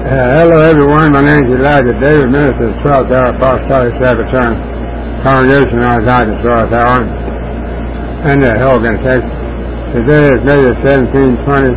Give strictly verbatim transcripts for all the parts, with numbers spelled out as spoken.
Uh, hello everyone, my name is Elijah David, minister of the twelfth Hour Apostolic Sabbath Congregation on the twelfth Hour in the Hogan, Texas. Today is May the seventeenth, twenty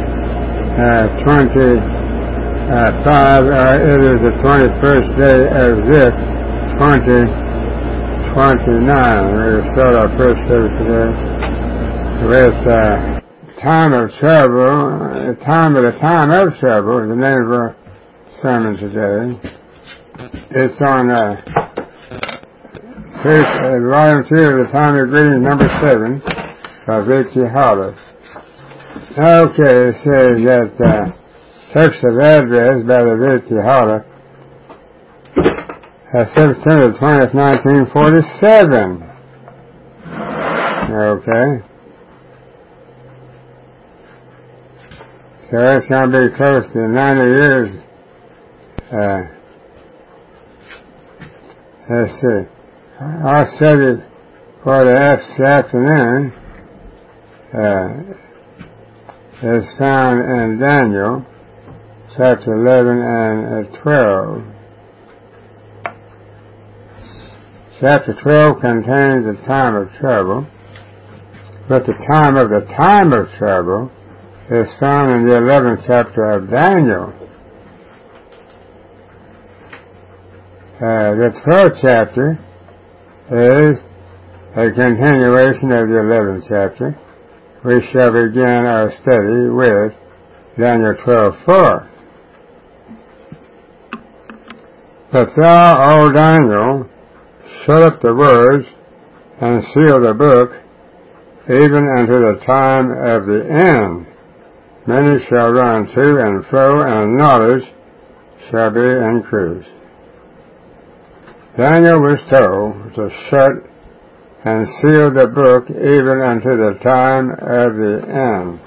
twenty-five. Uh, it is the twenty-first day of Zip, twenty twenty-nine. We're going to start our first service today with uh, time of trouble. Time of the time of trouble is the name of our sermon today. It's on uh, page, uh, volume two of the Time of Greetings, number seven, by Vicky Holler. Okay, it says that uh, text of address by the Vicky Holler, uh, September twentieth, nineteen forty-seven. Okay. So it's going to be close to ninety years. Uh, let's see. Our subject for the afternoon uh, is found in Daniel, chapter eleven and twelve. Chapter twelve contains the time of trouble, but the time of the time of trouble is found in the eleventh chapter of Daniel. Uh, the twelfth chapter is a continuation of the eleventh chapter. We shall begin our study with Daniel twelve four. But thou, O Daniel, shut up the words and seal the book, even unto the time of the end. Many shall run to and fro, and knowledge shall be increased. Daniel was told to shut and seal the book even unto the time of the end.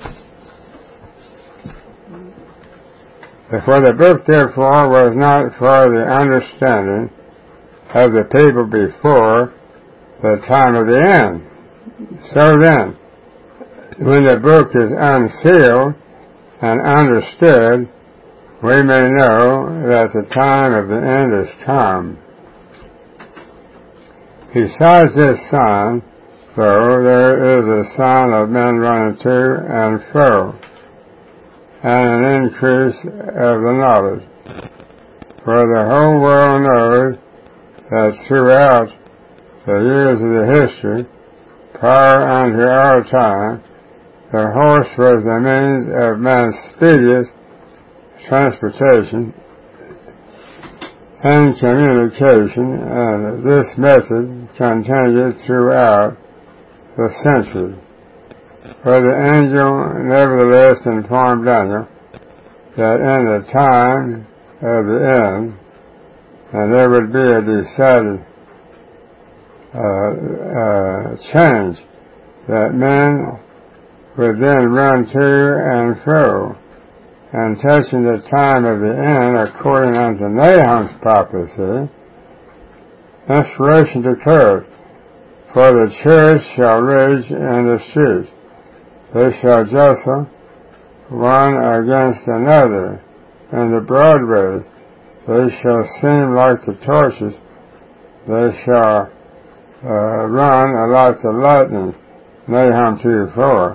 For the book, therefore, was not for the understanding of the people before the time of the end. So then, when the book is unsealed and understood, we may know that the time of the end is come. Besides this sign, though, there is a sign of men running to and fro, and an increase of the knowledge. For the whole world knows that throughout the years of the history, prior unto our time, the horse was the means of man's speediest transportation and communication, and this method continued throughout the century. For the angel nevertheless informed Daniel that in the time of the end, and there would be a decided uh, uh, change, that men would then run to and fro, and touching the time of the end, according unto Nahum's prophecy, inspiration declared, for the church shall rage in the streets. They shall jostle one against another in the broad ways. They shall seem like the torches. They shall uh, run like the lightning. Nahum two four.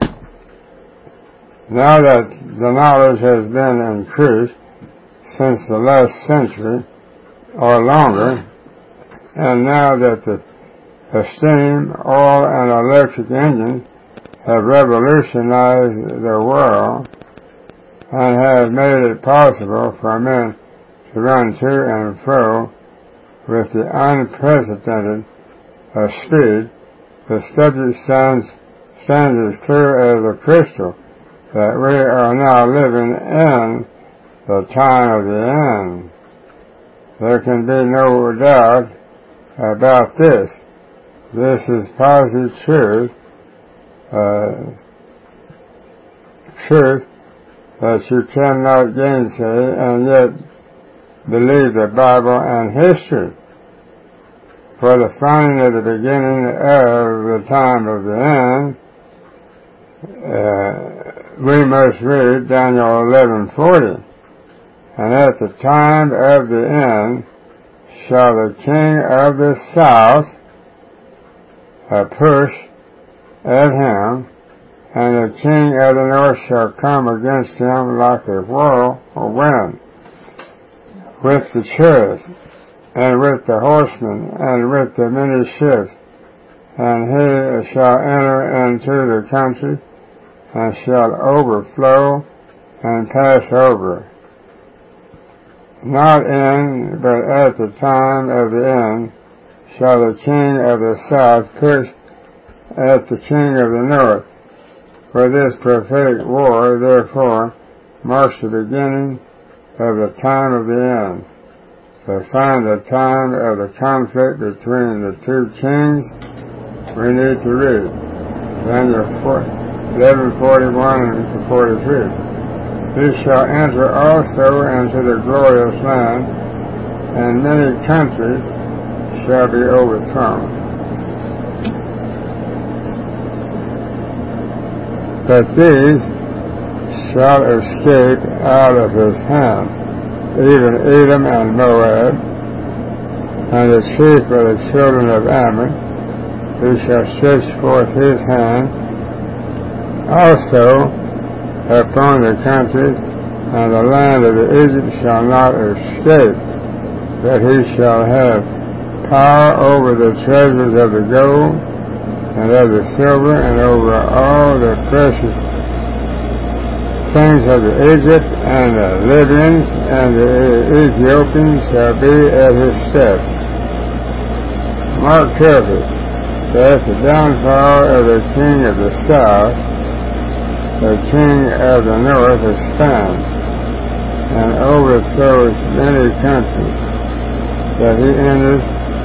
Now that the knowledge has been increased since the last century or longer, and now that the, the steam, oil, and electric engines have revolutionized the world and have made it possible for men to run to and fro with the unprecedented uh, speed, the subject stands, stands as clear as a crystal that we are now living in the time of the end. There can be no doubt about this. This is positive truth, uh, truth that you cannot gainsay and yet believe the Bible and history. For the finding of the beginning of the time of the end, uh, we must read Daniel eleven forty. And at the time of the end shall the king of the south uh, push at him, and the king of the north shall come against him like a whirl or wind, with the chariots, and with the horsemen, and with the many ships. And he shall enter into the country, and shall overflow and pass over. Not in, but at the time of the end, shall the king of the south push at the king of the north. For this prophetic war, therefore, marks the beginning of the time of the end. To find the time of the conflict between the two kings, we need to read Daniel eleven forty-one to forty-three. He shall enter also into the glorious land, and many countries shall be overthrown. But these shall escape out of his hand, even Edom and Moab, and the chief of the children of Ammon. He shall stretch forth his hand also upon the countries, and the land of Egypt shall not escape, but he shall have power over the treasures of the gold and of the silver, and over all the precious things of Egypt, and the Libyans and the Ethiopians shall be at his steps. Mark carefully that the downfall of the king of the south, the king of the north expands and overthrows many countries, that he enters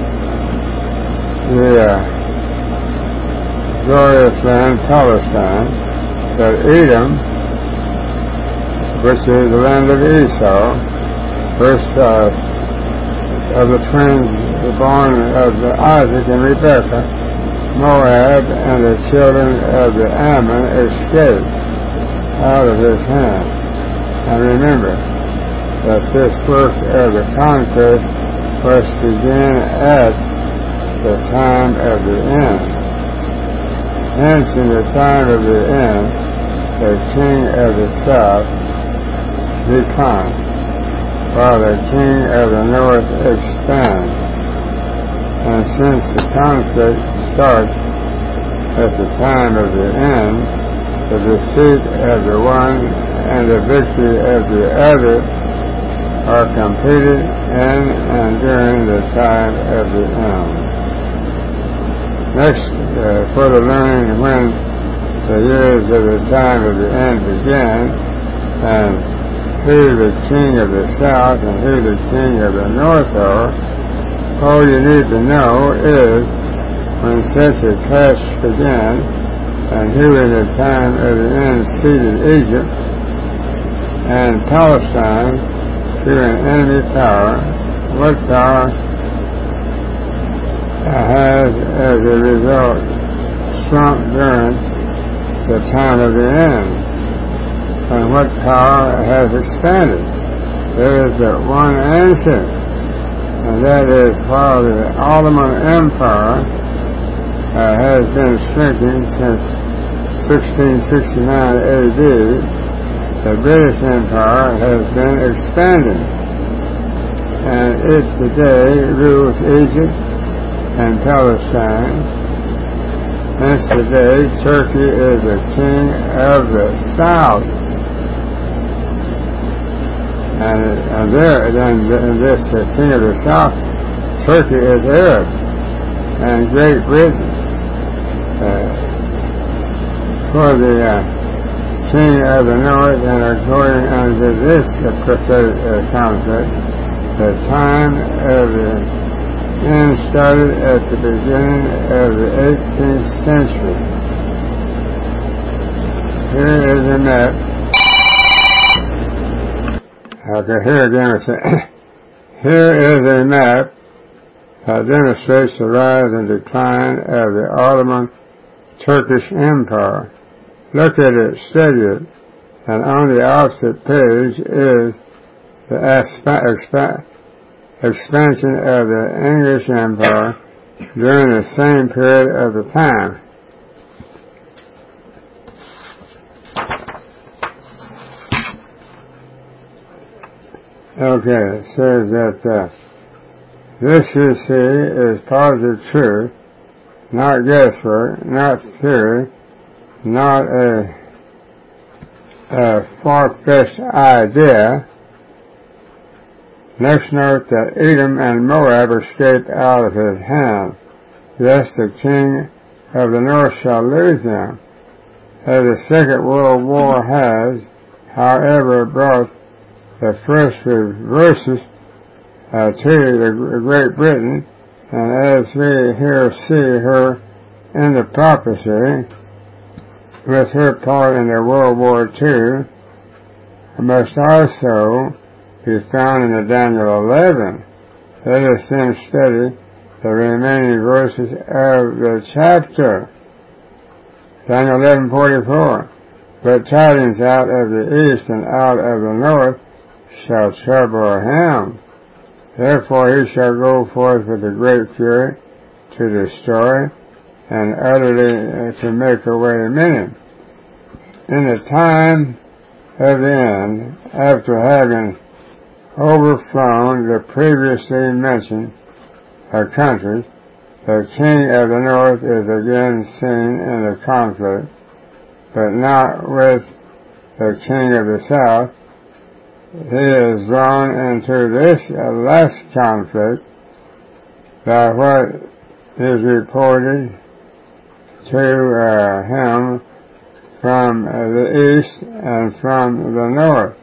the uh, glorious land, Palestine, that Edom, which is the land of Esau, first uh, of the twins born of Isaac and Rebekah, Moab and the children of the Ammon escaped out of his hand. And remember that this work of the conquest was to begin at the time of the end. Hence, in the time of the end, the king of the south declines, while the king of the north expands. And since the conflict starts at the time of the end, the defeat of the one and the victory of the other are completed in and during the time of the end. Next, uh, further learning when the years of the time of the end began, and who the king of the south and who the king of the north are, all you need to know is when such a clash began, and who in the time of the end ceded Egypt and Palestine to an enemy power, what power has as a result shrunk during the time of the end, and what power has expanded. There is but one answer, and that is, while the Ottoman Empire uh, has been shrinking since sixteen sixty-nine A D, the British Empire has been expanding, and it today rules Egypt and Palestine. Hence today Turkey is the king of the south. And, and there, then this uh, king of the south, Turkey is Arab, and Great Britain uh, for the uh, king of the north. And according unto this uh, prophetic uh, conflict, the time of the end started at the beginning of the eighteenth century. Here is a map. Okay, here again, here is a map that demonstrates the rise and decline of the Ottoman Turkish Empire. Look at it, study it, and on the opposite page is the expa- expa- expansion of the English Empire during the same period of the time. Okay, it says that uh, this, you see, is positive truth, not guesswork, not theory, not a, a far-fetched idea. Next note that Edom and Moab escaped out of his hand. Yes, the king of the north shall lose them. As the Second World War has, however, brought the first reverses uh, to the Great Britain, and as we here see her in the prophecy, with her part in the World War Two, must also be found in the Daniel eleven. Let us then study the remaining verses of the chapter. Daniel eleven forty-four. But tidings out of the east and out of the north shall trouble him. Therefore he shall go forth with a great fury to destroy and utterly uh, to make away many. In the time of the end, after having overflown the previously mentioned uh, countries, the king of the north is again seen in the conflict, but not with the king of the south. He is drawn into this uh, last conflict by what is reported to uh, him from uh, the east and from the north.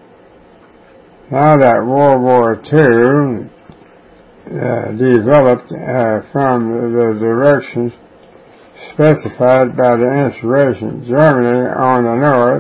Now that World War Two uh, developed uh, from the directions specified by the inspiration, Germany on the north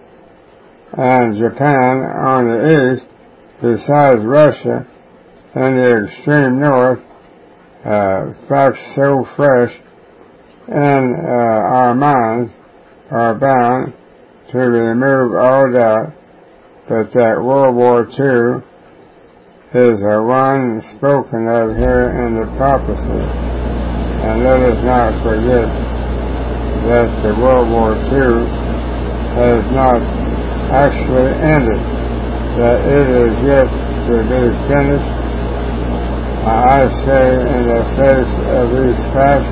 and Japan on the east, besides Russia and the extreme north, uh, facts so fresh in uh, our minds are bound to remove all doubt but that World War Two is the one spoken of here in the prophecy. And let us not forget that the World War Two has not actually ended, that it is yet to be finished. I say in the face of these facts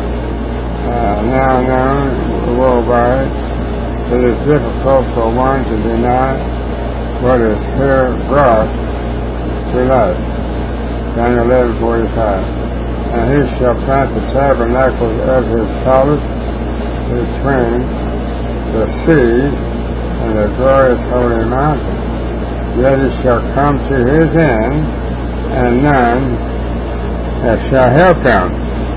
uh, now known worldwide, it is difficult for one to deny what is here brought to light. Daniel eleven forty-five. And he shall plant the tabernacles of his palace between the seas and the glorious holy mountain. Yet he shall come to his end, and none that shall help him.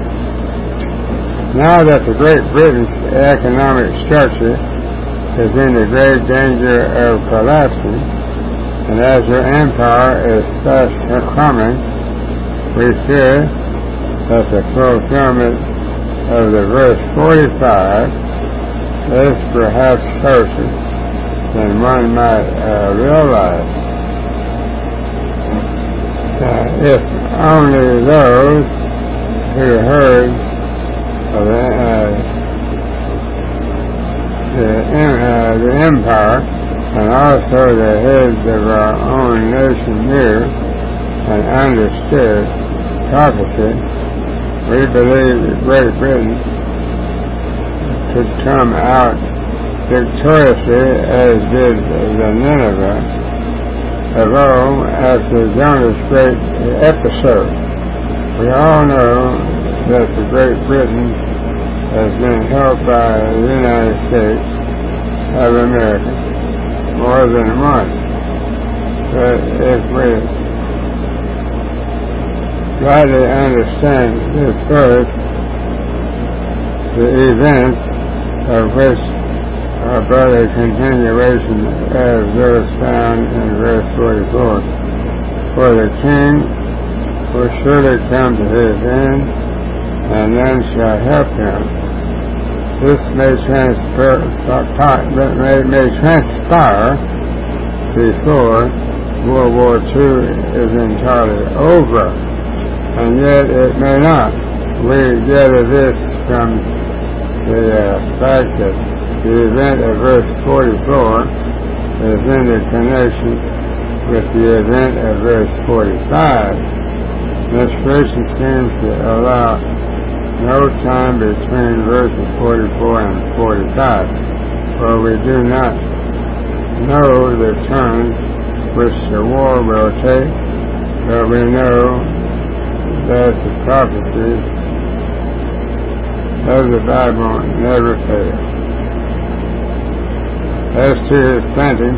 Now that the Great Britain's economic structure is in the grave danger of collapsing, and as her empire is fast coming, we fear that the fulfillment of the verse forty-five is perhaps closer than one might uh, realize. Uh, if only those who heard of the, uh, the, uh, the empire and also the heads of our own nation knew and understood prophecy, we believe that Great Britain could come out victoriously as did the Nineveh of old after Jonah's great episode. We all know that the Great Britain has been helped by the United States of America more than once. But if we rightly understand this verse, the events of which are but a continuation of those found in verse forty-four. For the king will surely come to his end, and none shall help him. This may transpire, may, may transpire before World War Two is entirely over, and yet it may not. We gather this from the uh, fact that the event of verse forty-four is in the connection with the event of verse forty-five. This version seems to allow no time between verses forty-four and forty-five, for we do not know the turn which the war will take, but we know that the prophecy of the Bible never fails. As to his planting,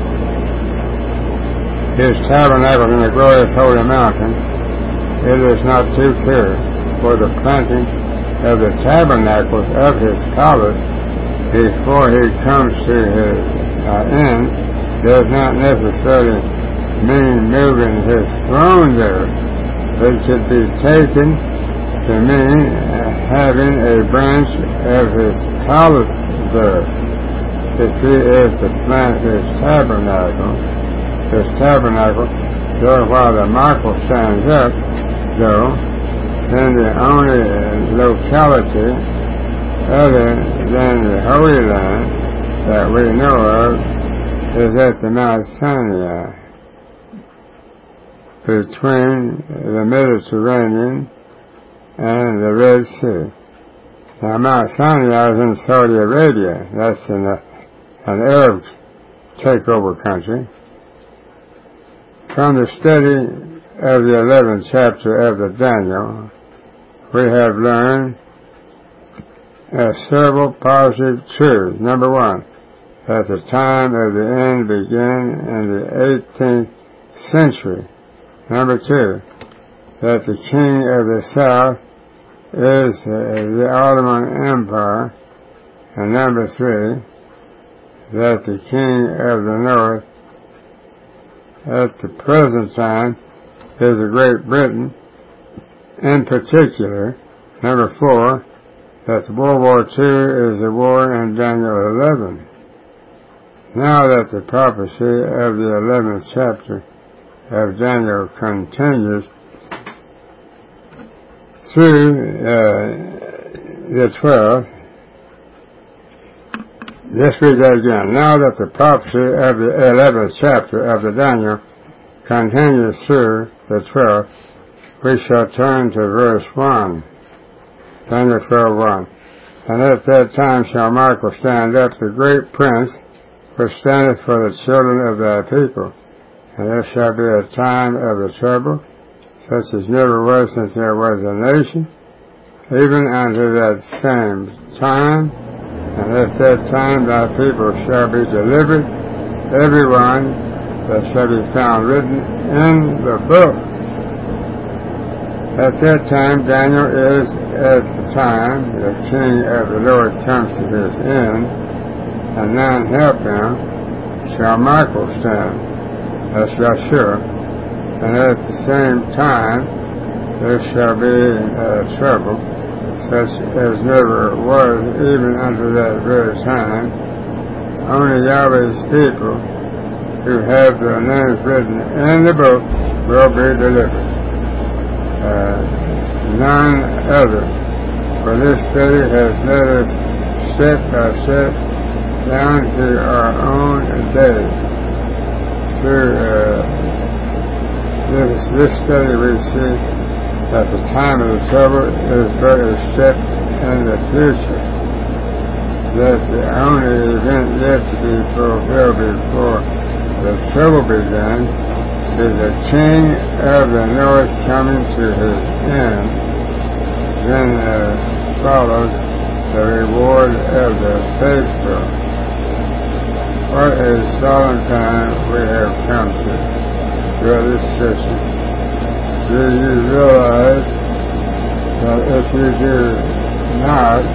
his tabernacle in the glorious holy mountain, it is not too clear, for the planting of the tabernacles of his palace before he comes to his uh, end does not necessarily mean moving his throne there. It should be taken to mean uh, having a branch of his palace there. If he is to plant his tabernacle, his tabernacle, though while the Michael stands up, though, then the only locality other than the Holy Land that we know of is at the Mount Sinai, between the Mediterranean and the Red Sea. Now, Mount Sinai is in Saudi Arabia. That's in a, an Arab takeover country. From the study of the eleventh chapter of the Daniel, we have learned uh, several positive truths. Number one, that the time of the end began in the eighteenth century. Number two, that the king of the south is uh, the Ottoman Empire. And number three, that the king of the north at the present time is a Great Britain. In particular, number four, that the World War Two is a war in Daniel eleven. Now that the prophecy of the eleventh chapter of Daniel continues through uh, the twelfth, let's read that again. Now that the prophecy of the eleventh chapter of the Daniel continues through the twelfth, we shall turn to verse one. Daniel twelve one. And at that time shall Michael stand up, the great prince, which standeth for the children of thy people. And there shall be a time of the trouble, such as never was since there was a nation, even unto that same time. And at that time thy people shall be delivered, every one that shall be found written in the book. At that time Daniel is at the time the king of the Lord comes to his end, and none help him, shall Michael stand, as shall sure. And at the same time there shall be uh, trouble, such as never was even unto that very time. Only Yahweh's people who have their names written in the book will be delivered. Uh, none other. For this study has led us step by step down to our own day. Through uh, this, this study we see that the time of the trouble is but a step in the future. That the only event yet to be fulfilled before the trouble began is the king of the north coming to his end. Then uh, follows the reward of the faithful. What a solemn time we have come to through this session. Do you realize that if you do not,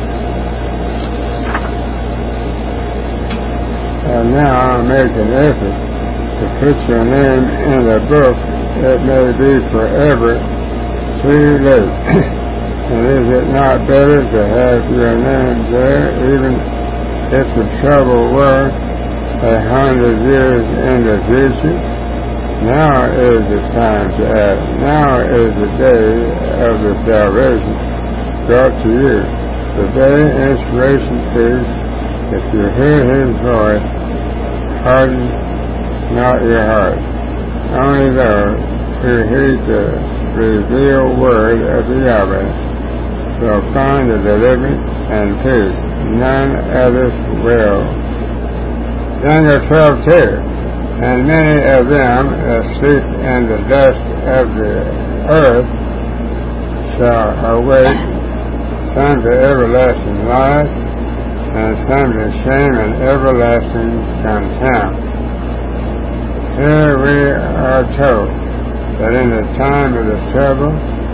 and now make an effort to put your name in the book, it may be forever too late. And is it not better to have your name there, even if the trouble were a hundred years in the future? Now is the time to act. Now is the day of the salvation brought to you. The day inspiration says, if you hear his voice, harden not your heart. Only those who heed the revealed word of the Yahweh will find the deliverance and peace. None others will. Daniel twelve two. And many of them that sleep in the dust of the earth shall awake, some to everlasting life, and some to shame and everlasting contempt. Here we are told that in the time of the trouble,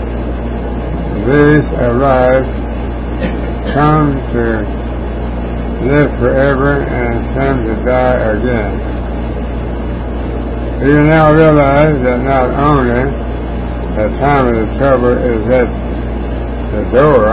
these arise, come to live forever, and some to die again. You now realize that not only the time of the trouble is at the door,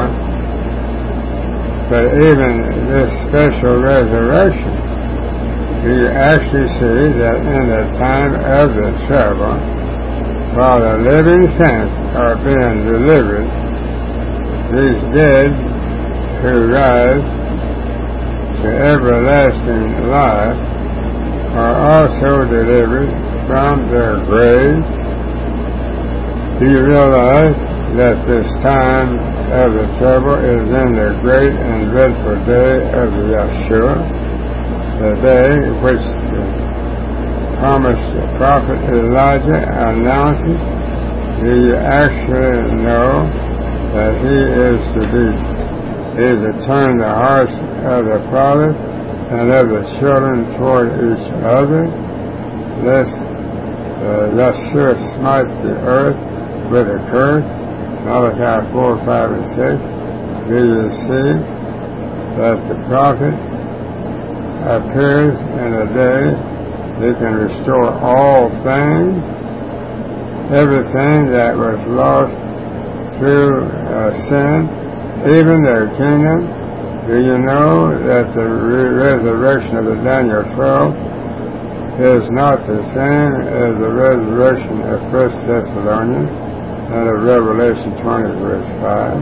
but even this special resurrection, you actually see that in the time of the trouble, while the living saints are being delivered, these dead who rise to everlasting life are also delivered from their grave. Do you realize that this time of the trouble is in the great and dreadful day of the Yeshua, the day which the promised prophet Elijah announces? Do you actually know that he is to be, he is to turn the hearts of the fathers and of the children toward each other, lest uh, Yeshua smite the earth with a curse? Malachi four, five, and six. Do you see that the prophet appears in a day he can restore all things, everything that was lost through uh, sin, even their kingdom? Do you know that the re- resurrection of the Daniel twelve is not the same as the resurrection of First Thessalonians and of Revelation twenty, verse five?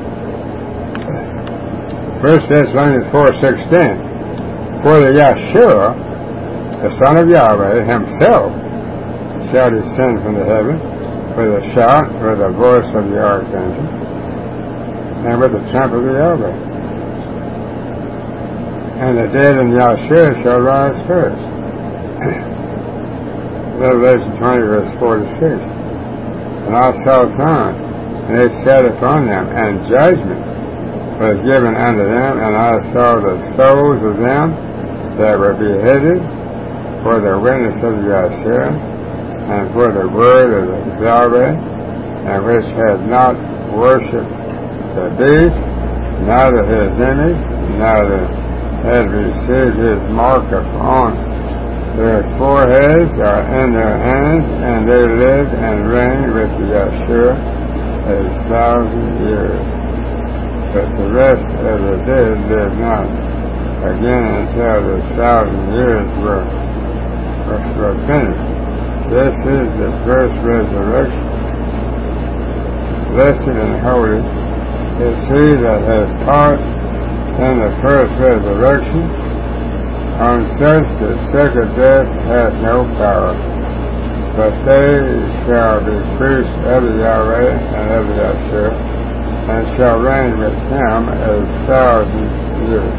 First Thessalonians four sixteen. For the Yeshua, the Son of Yahweh himself, shall descend from the heaven with a shout, with the voice of the archangel, and with the trump of the Yahweh. And the dead in Yahshua shall rise first. Revelation twenty, verse forty-six. And I saw thrones, and they sat upon them, and judgment was given unto them, and I saw the souls of them that were beheaded for the witness of Yahshua, and for the word of the Yahweh, and which had not worshipped the beast, neither his image, neither had received his mark upon their foreheads or in their hands, and they lived and reigned with Yeshua a thousand years. But the rest of the dead lived not again until the thousand years were, were finished. This is the first resurrection. Blessed and holy is he that has part in the first resurrection. On such the second death hath no power, but they shall be priests of the Yahweh and of the Yeshua, and shall reign with him a thousand years.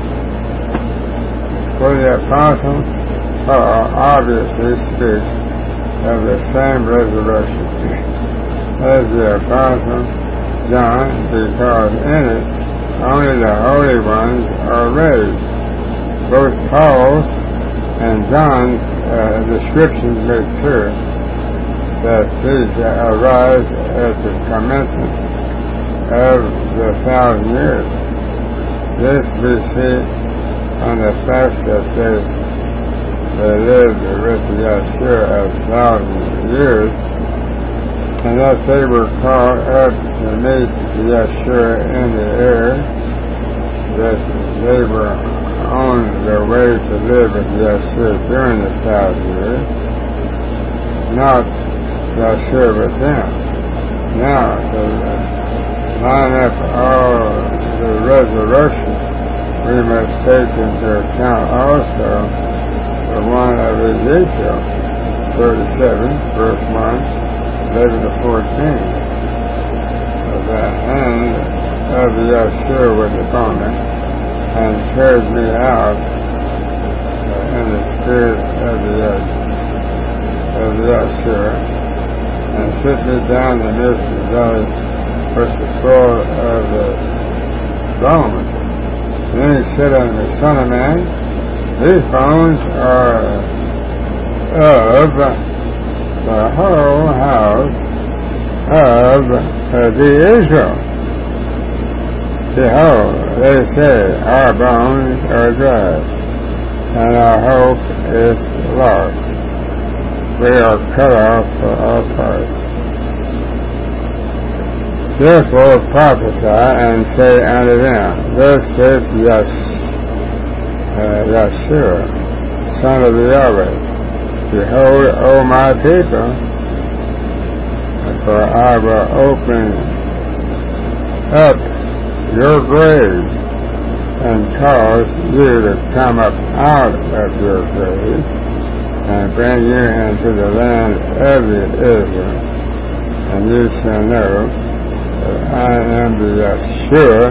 For the Apostle Paul obviously speaks of the same resurrection as the Apostle John, because in it only the holy ones are raised. Both Paul's and John's uh, descriptions make clear that these arise at the commencement of the thousand years. This we see on the fact that they, they lived with Yeshua a thousand years, and that they were called up to meet Yeshua in the air, that they were on their way to live with Yeshua during the thousand years, not Yeshua with them. Now, to line up all the resurrection, we must take into account also the one of Ezekiel thirty-seven, verse one, eleven to fourteen. The hand of Yeshua was upon me and carried me out uh, in the spirit of the of Yeshua and set me down in the midst of the valley which was full of the bones. And then he said unto me, Son of man, these bones are of the whole house of the Israel. Behold, they say, our bones are dry, and our hope is lost. We are cut off for our part. Therefore prophesy and say unto them, Thus saith Yeshua, son of Yahweh, Behold, O my people, for I will open up your grave and cause you to come up out of your grave and bring you into the land of the Israel, and you shall know that I am the Yeshua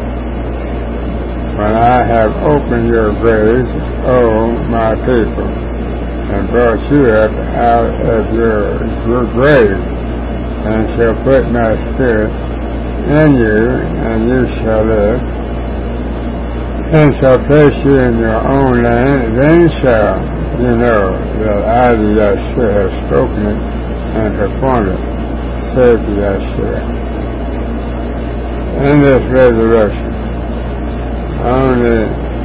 when I have opened your graves, O my people, and brought you up out of your, your grave, and shall put my spirit in you, and you shall live, and shall place you in your own land. Then shall you know that I, the Yeshua, have spoken it and performed it, said the Yeshua. In this resurrection, only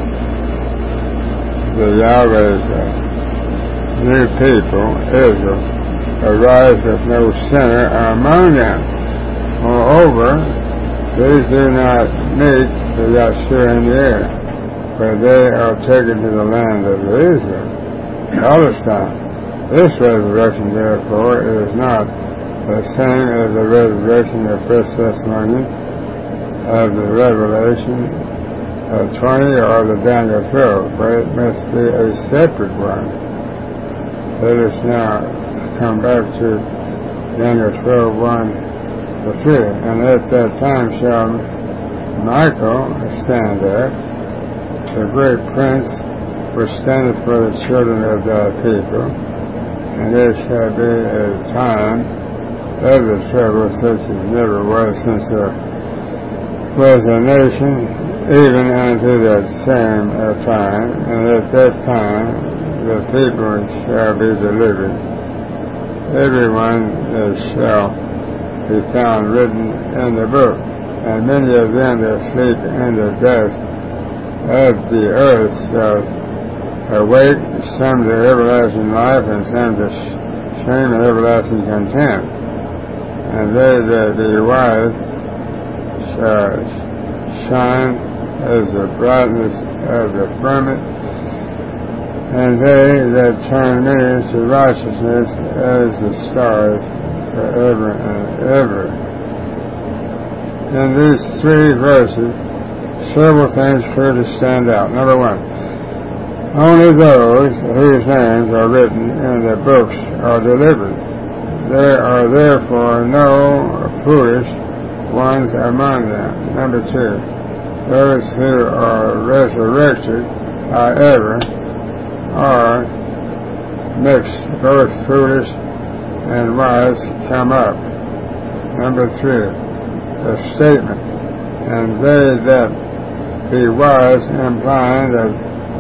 the Yahweh's uh, new people, Israel, arise with no sinner among them. Moreover, these do not meet the Yeshua in the air, but they are taken to the land of Israel, Palestine. This resurrection, therefore, is not the same as the resurrection of First Thessalonians, of the Revelation of twenty, or the Daniel twelve, but it must be a separate one. Let us now come back to Daniel twelve, one to three. And at that time shall Michael stand there, the great prince which standeth for the children of thy people, and there shall be a time of the trouble such as never was since there was a nation, even unto that same time, and at that time the people shall be delivered, everyone that shall be found written in the book, and many of them that sleep in the dust of the earth shall awake, some to everlasting life, and some to shame and everlasting contempt. And they that be wise shall shine as the brightness of the firmament, and they that turn many to righteousness as the stars forever and ever. In these three verses, several things clearly stand out. Number one, only those whose names are written in the books are delivered. There are therefore no foolish ones among them. Number two, those who are resurrected, however, are mixed, both foolish and wise come up. Number three, the statement, and they that be wise, implying that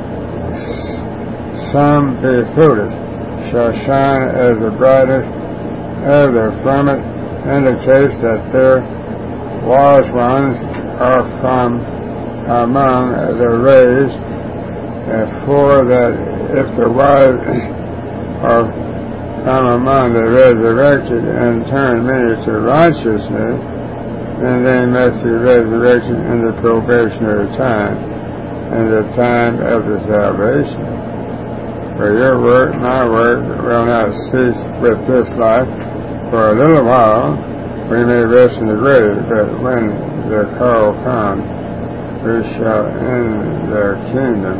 some be foolish, shall shine as the brightest of the firmament, indicates that their wise ones are from among the raised, and for that if the wise are from among the resurrected and turn many to righteousness, then they must be resurrected in the probationary time, in the time of the salvation. For your work, my work, will not cease with this life. For a little while we may rest in the grave, but when the call comes, we shall in the kingdom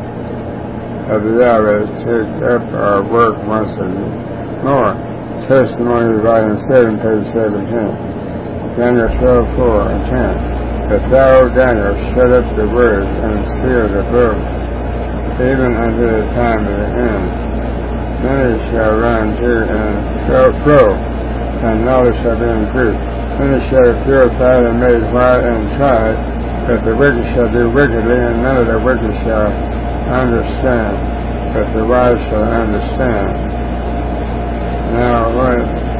of the Yahweh take up our work once more. Testimony, volume seven, page seventeen. Daniel twelve, four and ten. But thou, Daniel, shut up the word and seal the book, even unto the time of the end. Many shall run to and flow, and knowledge shall be increased. Many shall be purified and made white and tried, but the wicked shall do wickedly, and none of the wicked shall understand, but the wise shall understand. Now, what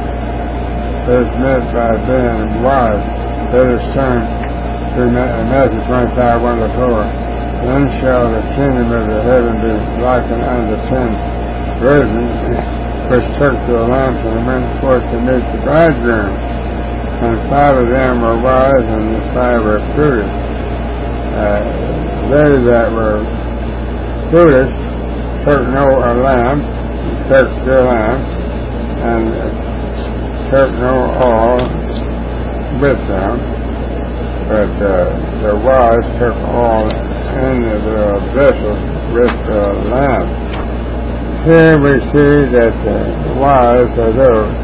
is meant by being wise? Let us turn to Matthew twenty-five, one to four. Then shall the kingdom of the heaven be likened unto ten virgins, which took their lamps and went forth to meet the bridegroom. And five of them were wise, and the five were foolish. Uh, they that were foolish took no lamps, took their lamps, and took no oil with them, but uh, the wise took oil in the vessels with the lamp. Here we see that the wise are those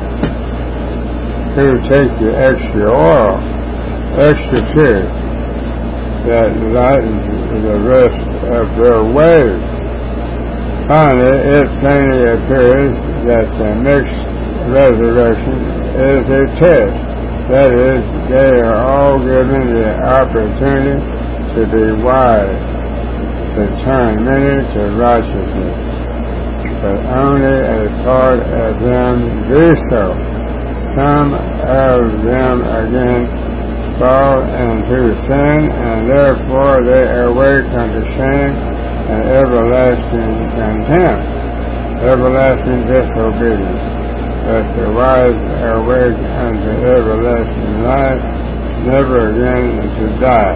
who take the extra oil, extra truth, that lightens the rest of their ways. Finally, it plainly appears that the mixed resurrection is a test. That is, they are all given the opportunity to be wise, to turn many to righteousness, but only a part of them do so. Some of them again fall into sin, and therefore they awake unto shame and everlasting contempt, everlasting disobedience. But the wise awake unto everlasting life, never again to die.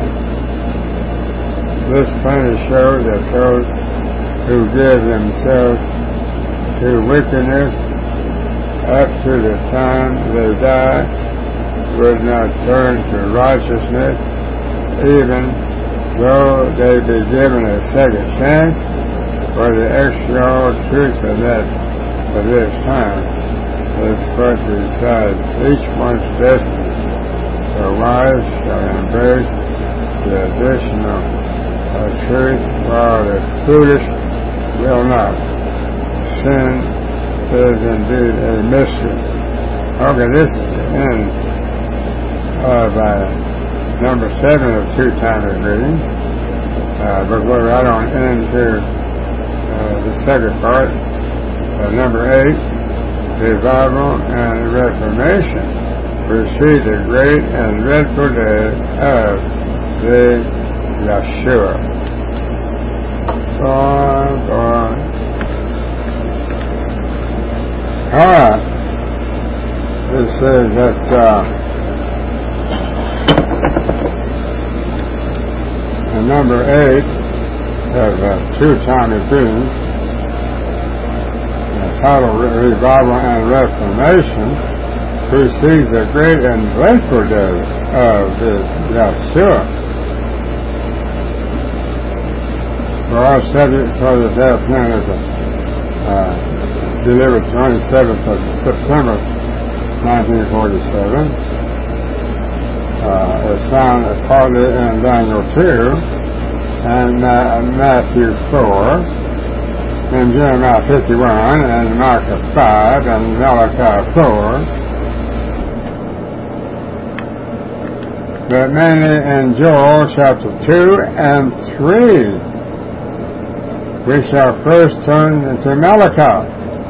This plainly shows that those who give themselves to wickedness up to the time they die would not turn to righteousness, even though they be given a second chance, for the extra truth of that of this time is what decides each one's destiny. The wise shall embrace the additional uh, truth, while the foolish will not. Sin is indeed a mystery. Okay, this is the end of uh, number seven of two-timers reading. Uh, but we're right on into uh, the second part, uh, number eight, Revival and Reformation. We see the great and dreadful day of the Yeshua. Go on, go on. Alright. It says that uh, in number eight of uh, two-timers reading, titled Revival and Reformation, precedes the great and dreadful day of the Yeshua. For our subject for this afternoon is a, uh, delivered twenty-seventh of September nineteen forty-seven. Uh, it's found partly in Daniel two and uh, Matthew four, in Jeremiah fifty-one, and Micah five, and Malachi four, but mainly in Joel chapter two and three. We shall first turn to Malachi.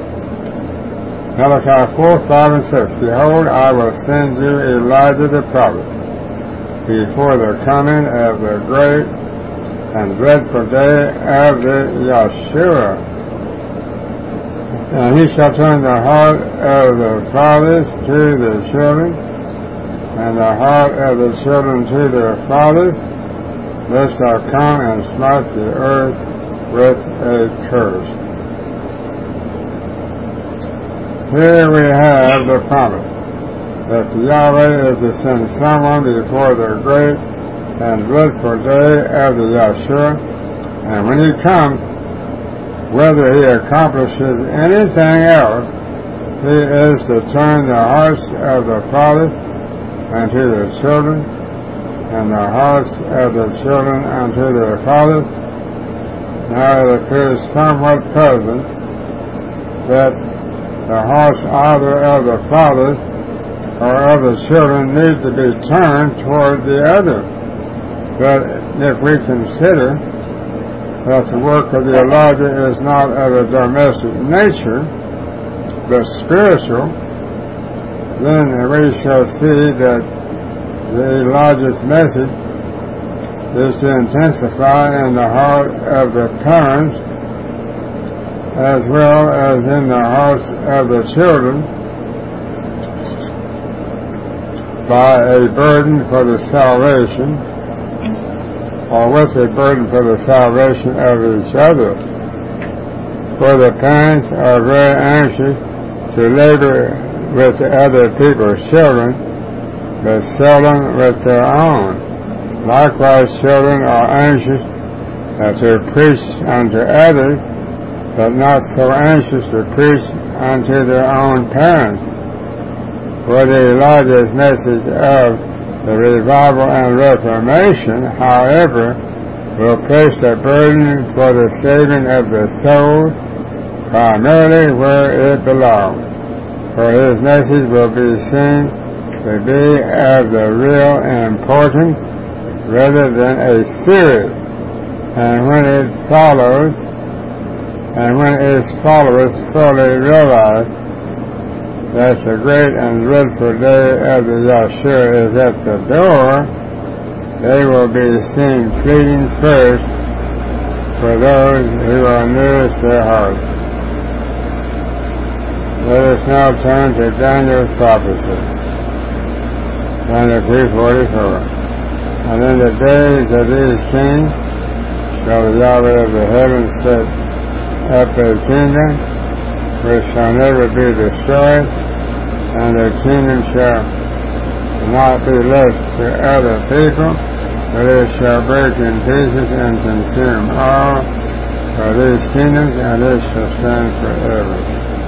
Malachi four, five, and six. Behold, I will send you Elijah the prophet before the coming of the great and dreadful day of the Yeshua. And he shall turn the heart of the fathers to the children, and the heart of the children to their fathers, lest I come and smite the earth with a curse. here we have the promise that Yahweh is to send someone before the great and dreadful day of the Yahshua, and when he comes, whether he accomplishes anything else, he is to turn the hearts of the fathers unto their children, and the hearts of the children unto their fathers. Now it appears somewhat puzzling that the hearts either of the fathers or of the children need to be turned toward the other. But if we consider that the work of the Elijah is not of a domestic nature, but spiritual, then we shall see that the Elijah's message is to intensify in the heart of the parents as well as in the hearts of the children by a burden for the salvation, or with a burden for the salvation of each other. For the parents are very anxious to labor with other people's children, but seldom with their own. Likewise, children are anxious to preach unto others, but not so anxious to preach unto their own parents. For the Elijah's message of the revival and reformation, however, will place a burden for the saving of the soul primarily where it belongs. For his message will be seen to be of the real importance rather than a series. And when it follows, and when its followers fully realize that the great and dreadful day of the Yahshua is at the door, they will be seen pleading first for those who are nearest their hearts. Let us now turn to Daniel's prophecy. Daniel two forty-four. And in the days of these kings shall the Yahweh of the heavens set up a kingdom which shall never be destroyed, and the kingdom shall not be left to other people, but it shall break in pieces and consume all of these kingdoms, and it shall stand forever.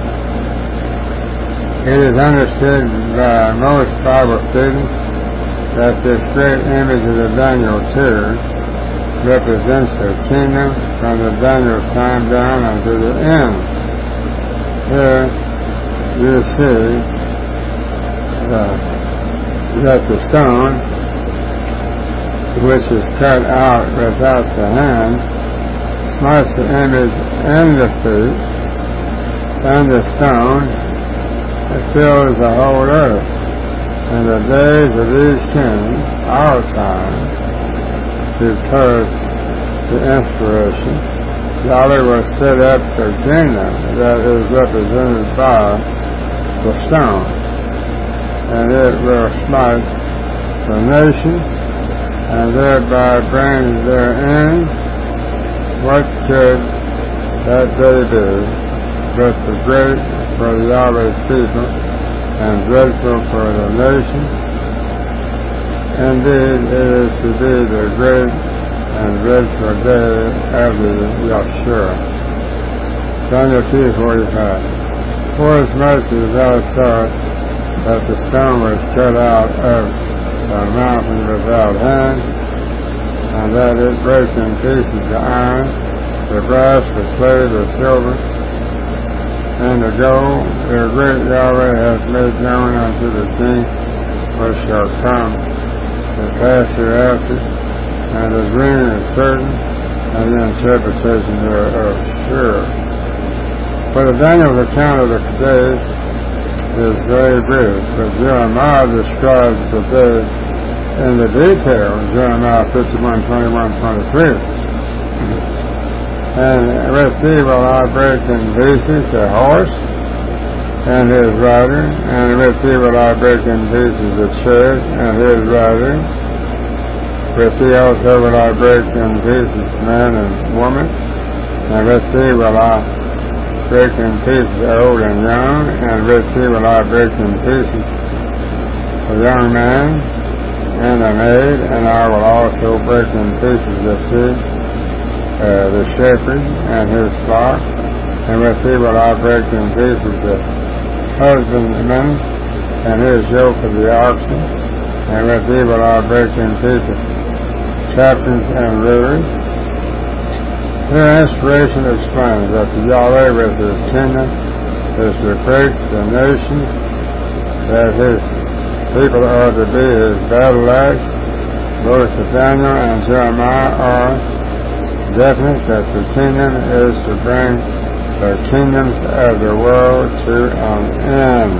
It is understood by most Bible students that this great image of the Daniel two represents the kingdom from the Daniel's time down unto the end. Here you see uh, that the stone, which is cut out without the hand, smites the image in the feet, and the stone fills the whole earth. In the days of these kings, our time, to purge the inspiration, Yahweh will set up the kingdom that is represented by the stone, and it will smite the nations, and thereby bring their end. What could that day be but the great for Yahweh's people and dreadful for the nation? Indeed, it is to be the great and dreadful day of the Yahshua. Daniel two forty-five. Forasmuch as thou sawest that the stone was cut out of the mountain without hand, and that it brake in pieces the iron, the brass, the clay, the silver, and the gold, the great Yahweh hath made known unto the king what shall come to pass hereafter, and the dream is certain, and the interpretation thereof sure. For the Daniel's account of the day is very brief, but Jeremiah describes the day in the detail, Jeremiah fifty-one, twenty-one, twenty-three. And with thee will I break in pieces the horse and his rider, and with thee will I break in pieces the chariot and his rider. With thee also will I break in pieces man and woman, and with thee will I break in pieces old and young, and with thee will I break in pieces the young man and the maid, and I will also break in pieces with thee uh, the shepherd and his flock, and with thee will I break in pieces the husbandman and his yoke of the oxen, and with thee will I break in pieces captains and rulers. Here inspiration explains that the Yahweh with his kingdom is to break the nations, that his people are to be his battle axe. Both Daniel and Jeremiah are definite that the kingdom is to bring the kingdoms of the world to an end.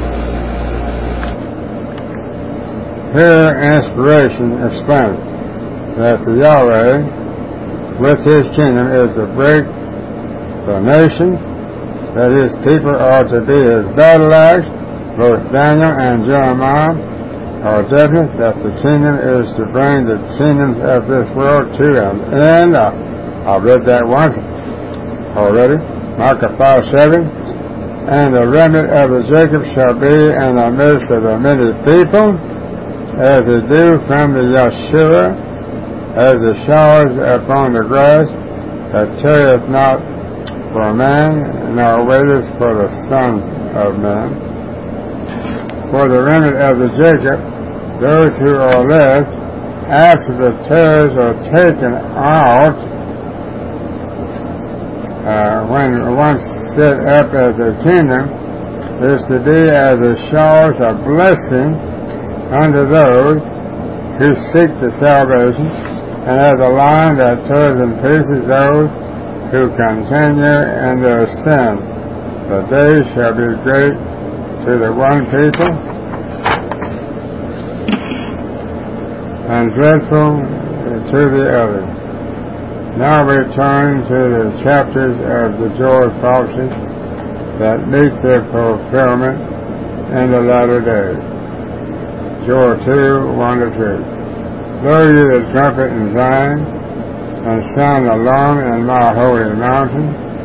Here inspiration explains that the Yahweh with his kingdom is to break the nation, that his people are to be his battle axe. Both Daniel and Jeremiah are definite that the kingdom is to bring the kingdoms of this world to an end. I, I've read that once already. Micah five seven. And the remnant of the Jacob shall be in the midst of the many people, as the dew from the Yeshua, as the showers upon the grass, that tarrieth not for man, nor waiteth for the sons of men. For the remnant of the Jacob, those who are left after the tares are taken out, uh, when once set up as a kingdom, is to be as the showers of blessing unto those who seek the salvation, and as a lion that tears in pieces those who continue in their sin. The days shall be great to the one people, and dreadful to the other. Now we turn to the chapters of the Joel prophecy that meet their fulfillment in the latter days. Joel two, one to three. Blow ye the trumpet in Zion, and sound the alarm in my holy mountain.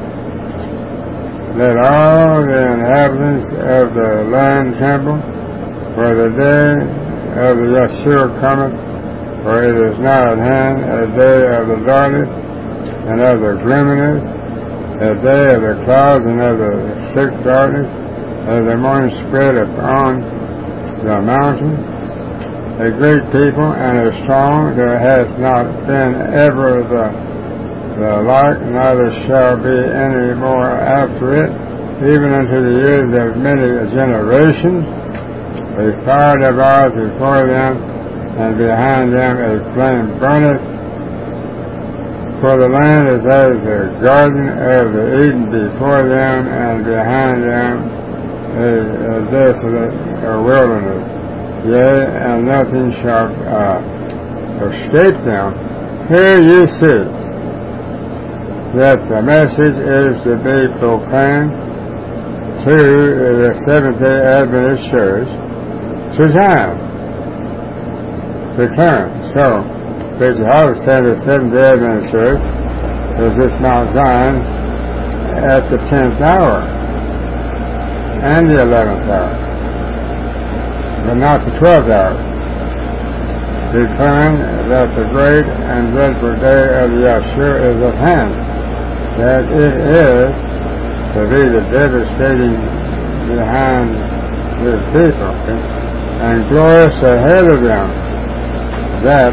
Let all the inhabitants of the land tremble, for the day of the Yeshua cometh, for it is now at hand, a day of the darkness, and of the gloominess, a day of the clouds, and of the thick darkness, as the morning spread upon the mountain. A great people and a strong, there hath not been ever the, the like, neither shall be any more after it, even unto the years of many generations. A fire devoureth before them, and behind them a flame burneth. For the land is as the garden of the Eden before them, and behind them a, a desolate a wilderness. Yea, and nothing shall uh, escape them. Here you see that the message is to be proclaimed to the Seventh-day Adventist Church to time. Return. So, the Jehovah said the Seventh-day Adventist Church is this Mount Zion at the tenth hour and the eleventh hour, but not the twelfth hour, declaring that the great and dreadful day of Yeshua is at hand, that it is to be the devastating behind his people, and glorious ahead of them, that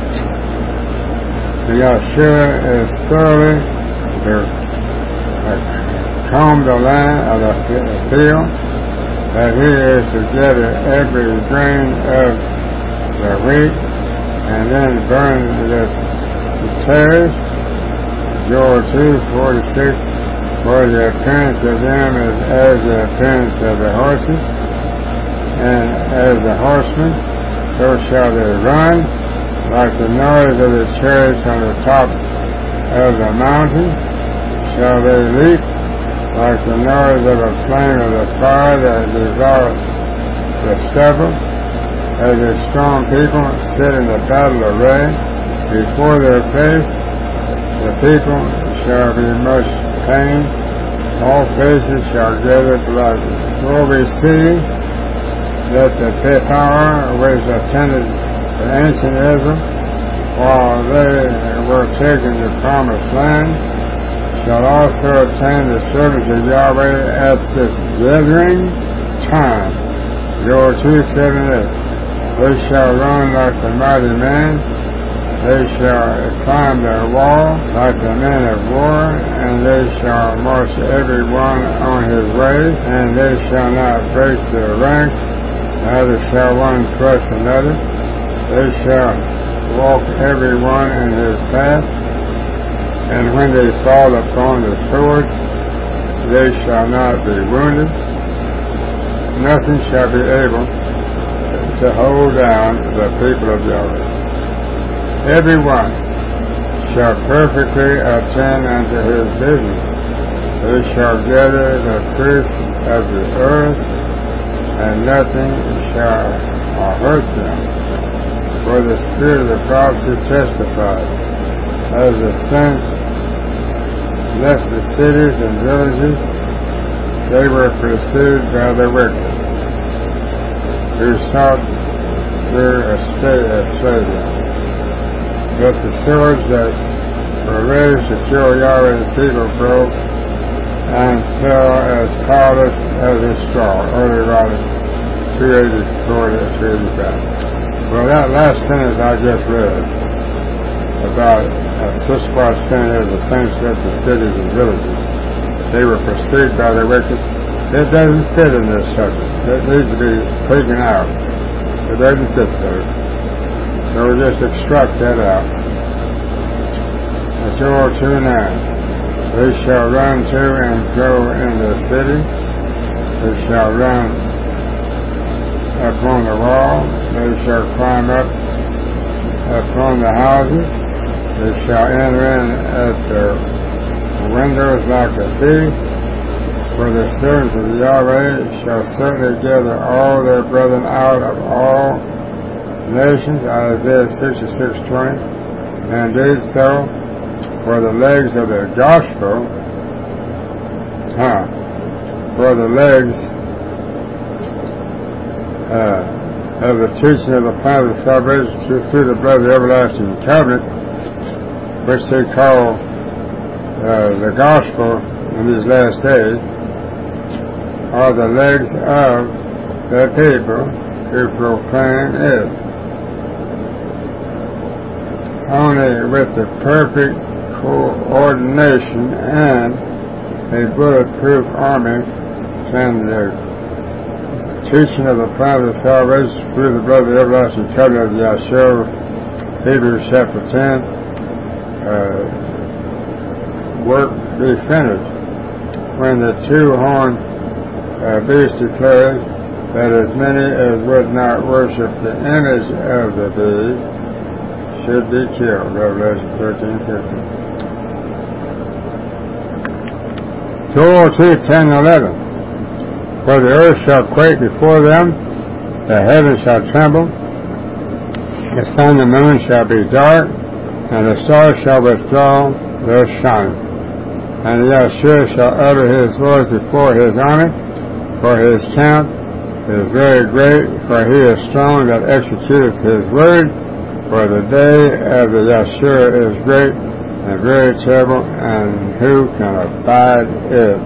Yeshua is thoroughly to comb the land of the field, that he is to gather every grain of the wheat, and then burn the, the tares. Joel two forty-six. For the appearance of them is as the appearance of the horses, and as the horsemen, so shall they run, like the noise of the chariots on the top of the mountain, shall they leap, like the noise of a flame of the fire that devours the stubble. As a strong people sit in the battle array before their face, the people shall be much pain, all faces shall gather blood. For we see that the power which attended the ancient Israel while they were taken to promised land shall also attend the service of Yahweh at this gathering time. Joel two seven eight. They shall run like the mighty man. They shall climb their wall like the men of war, and they shall march every one on his way, and they shall not break their ranks, neither shall one thrust another. They shall walk every one in his path, and when they fall upon the sword, they shall not be wounded. Nothing shall be able to hold down the people of Yahweh. Every one shall perfectly attend unto his business. They shall gather the fruits of the earth, and nothing shall hurt them. For the spirit of the prophecy testifies, as the saints left the cities and villages, they were pursued by the wicked, who sought their escape. But the swords that were raised to kill Yahweh's people broke and fell as powerless as a straw. Early writing two eighty-four to two eighty-five. Well, that last sentence I just read about uh, this part saying that the saints left the cities and villages, they were pursued by the wicked. It doesn't fit in this subject. It needs to be taken out. It doesn't fit there. So we'll just extract that out. Joel two nine. They shall run to and go in the city. They shall run upon the wall. They shall climb up upon the houses. They shall enter in at the windows like a thief. For the servants of Yahweh shall certainly gather all their brethren out of all nations, Isaiah sixty-six twenty, and did so for the legs of the gospel, huh, for the legs uh, of the teaching of the plan of salvation through, through the blood of the everlasting covenant, which they call uh, the gospel in these last days, are the legs of the people who proclaim it. Only with the perfect coordination and a bulletproof army can the teaching of the plan of salvation through the blood of the everlasting covenant of Yahshua, Hebrews chapter ten, uh, work be finished. When the two-horned uh, beast declares that as many as would not worship the image of the beast should be killed. Revelation thirteen fifteen. Joel two ten eleven. For the earth shall quake before them, the heavens shall tremble, the sun and moon shall be dark, and the stars shall withdraw their shine. And Yahshua shall utter his voice before his army, for his camp is very great, for he is strong that executeth his word. For the day of the Yahshua is great and very terrible, and who can abide it?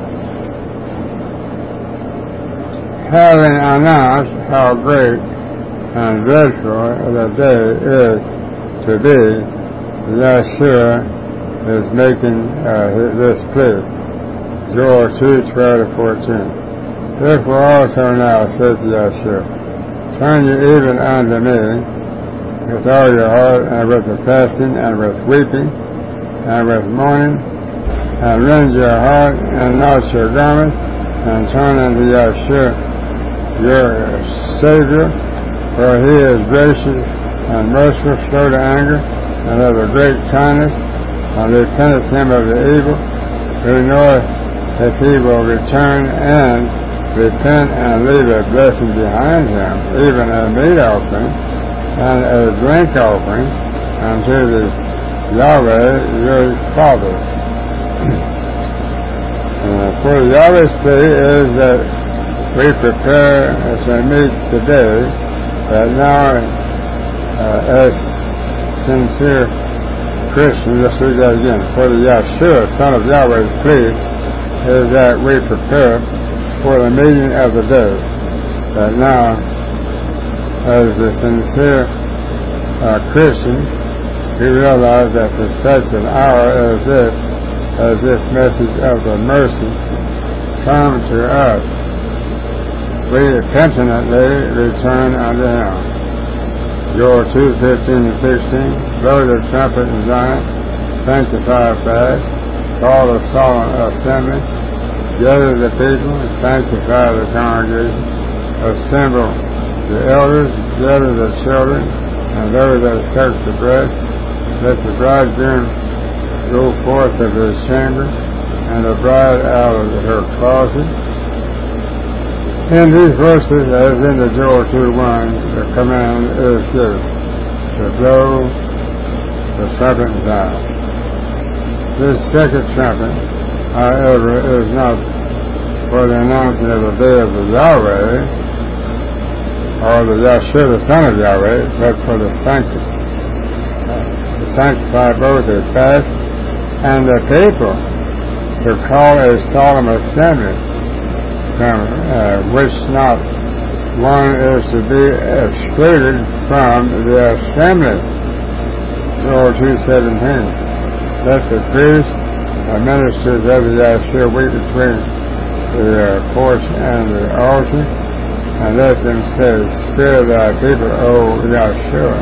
Having announced how great and dreadful the day is to be, Yahshua is making uh, this plea. Joel two twelve to fourteen. Therefore also now, says Yahshua, turn you even unto me, with all your heart, and with the fasting, and with weeping, and with mourning, and rend your heart, and not your garment, and turn unto Yahshua, your Savior, for he is gracious and merciful, slow to anger, and of a great kindness, and repenteth him of the evil, who knoweth that he will return and repent and leave a blessing behind him, even a meat offering, and a drink offering unto the Yahweh your Father. Uh, for Yahweh's plea is that we prepare as we meet today, that now uh, as sincere Christians, let's read that again. For the Yahshua, Son of Yahweh's plea is that we prepare for the meeting of the day. That now, as a sincere uh, Christian, we realize that for such an hour as this, as this message of the mercy come to us, we penitently return unto Him. Joel two, fifteen and sixteen, blow the trumpet in Zion, sanctify a fast, call a solemn assembly, gather the people, sanctify the congregation, assemble the elders, gather the children, and those that search the breast. Let the bridegroom go forth of his chamber, and the bride out of her closet. In these verses, as in the Joel two one, the command is this, to blow the trumpet in Zion. This second trumpet, however, is not for the announcing of the day of the Yahweh, or the Yahshua, the Son of Yahweh, but for the sanctity. To sanctify both the fast and the people, to call a solemn assembly, from uh, which not one is to be excluded from the assembly. Joel two seventeen. Let the priests and ministers of the Yahshua weep between the uh, porch and the altar, and let them say, Spare thy people, O Yahshua,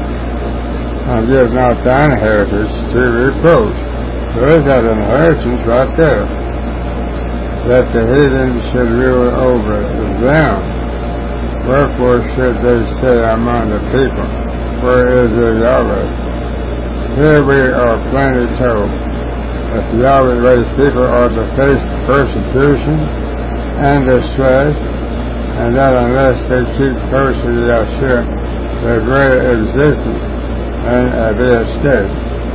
and give not thine heritage to reproach. There is that inheritance right there, that the heathen should rule over them. Wherefore should they say among the people, Where is the Yahweh? Here we are plainly told that the Yahweh raised people are to face persecution and distress, and that unless they keep close to the Yahshua, their very existence and uh, be escaped.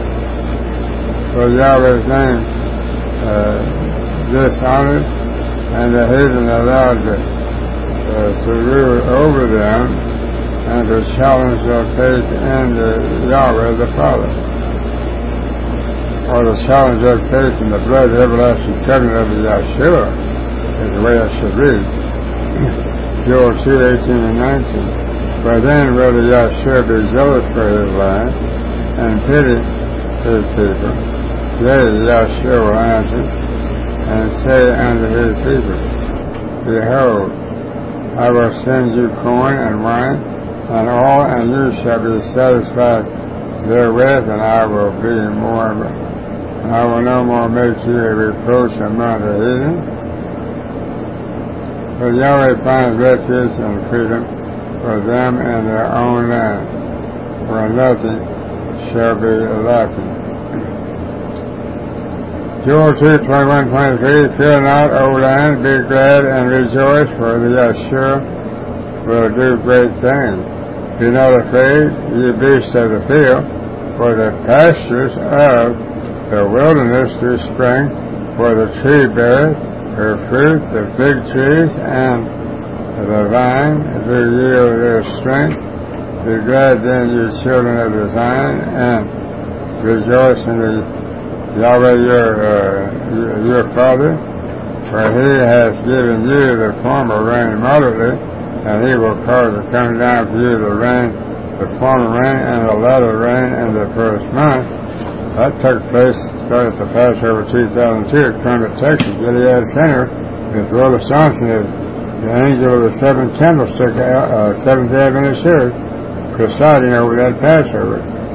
For Yahweh's name uh, dishonored, and the heathen allowed to, uh, to rule over them, and to challenge their faith in the Yahweh the Father, or to challenge their faith in the blood, the everlasting covenant of the Yahshua, is the way I should read. Joel two, eighteen and nineteen. For then will the Yahshua be zealous for his land, and pity his people. Yea, Yahshua will answer, and say unto his people, Behold, I will send you corn and wine, and all, and you shall be satisfied therewith, and I will be more, and I will no more make you a reproach among the heathen. For Yahweh finds refuge and freedom for them in their own land, where nothing shall be lacking. Joel two, twenty-one, twenty-three, Fear not, O land, be glad and rejoice, for the Yahshua will do great things. Be not afraid, ye beasts of the field, for the pastures of the wilderness do spring, for the tree beareth her fruit, the fig trees and the vine do yield their strength. Be glad then, ye children of the Zion, and rejoice in the Yahweh your, uh, your Father, for he has given you the former rain moderately, and he will cause to come down for you the rain, the former rain and the latter rain in the first month. That took place started the Passover two thousand two at Kermit, Texas, Gilead Center. As Willis Johnson is the angel of the seventh candlestick, uh, Seventh Adventist Church, presiding over that Passover.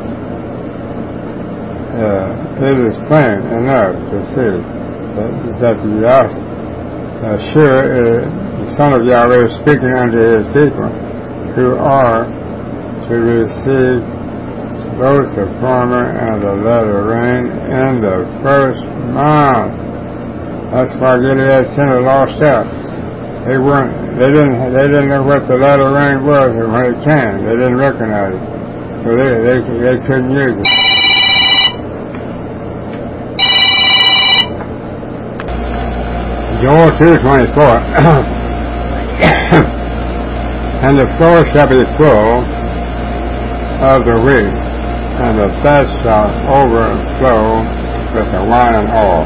Uh, it is plain enough to see that, that the Yahshua, uh, the Son of Yahweh, is speaking unto his people, who are to receive both the former and the latter rain in the first month. That's why Gilead Center lost out. They weren't. They didn't. They didn't know what the latter rain was, and when it came, they didn't recognize it, so they they they couldn't use it. Joel two twenty-four. And the floor shall be full of the wheat, and the fat shall overflow with the wine and oil.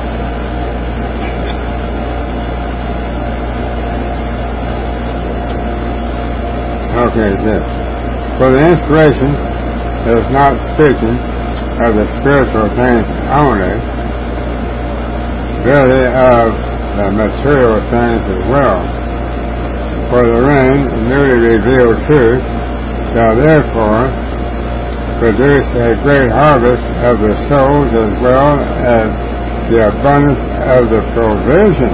Okay, this. For the inspiration is not speaking of the spiritual things only, really of the material things as well. For the rain, newly revealed truth, shall therefore produce a great harvest of the souls as well as the abundance of the provision.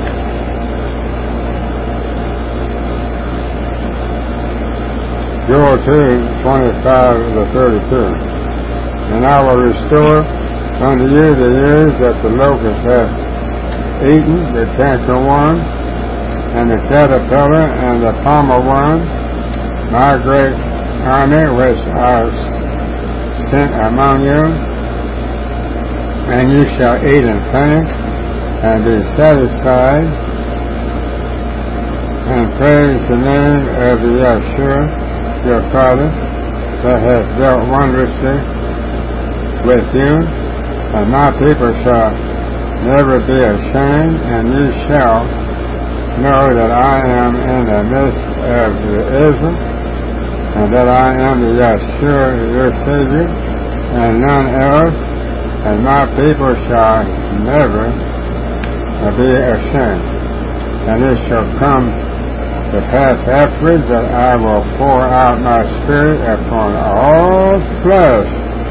Joel two twenty-five to thirty-two. And I will restore unto you the years that the locust hath eaten, the cankerworm, and the caterpillar, and the palmer worm, my great army which I sent among you, and you shall eat in plenty, and be satisfied, and praise the name of the Yeshua, your Father, that hath dealt wondrously with you, and my people shall never be ashamed, and ye shall know that I am in the midst of Israel, and that I am the Yeshua, your Savior, and none else, and my people shall never be ashamed. And it shall come to pass afterwards that I will pour out my Spirit upon all flesh,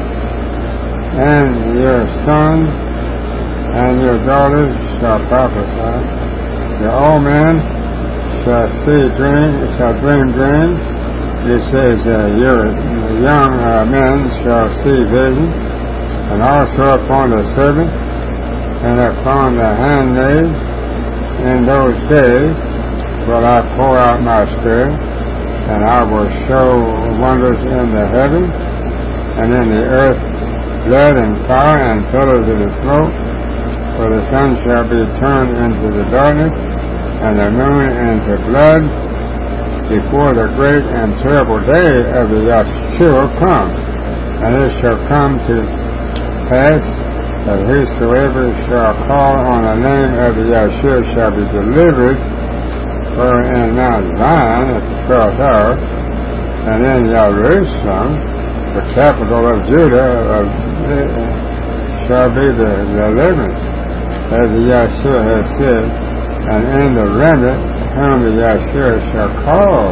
and your sons and your daughters shall prophesy. The old man shall see dream, shall dream dreams. It says, uh, your young uh, men shall see visions, and also upon the servant and upon the handmaid. In those days will I pour out my Spirit, and I will show wonders in the heavens and in the earth, blood and fire and pillars of the smoke. For the sun shall be turned into the darkness, and the moon into blood, before the great and terrible day of the Yeshua come. And it shall come to pass that whosoever shall call on the name of the Yeshua shall be delivered. For in Mount Zion at the twelfth hour, and in Jerusalem, the capital of Judah, of, shall be the deliverance, as the Yeshua has said, and in the remnant whom the Yeshua shall call.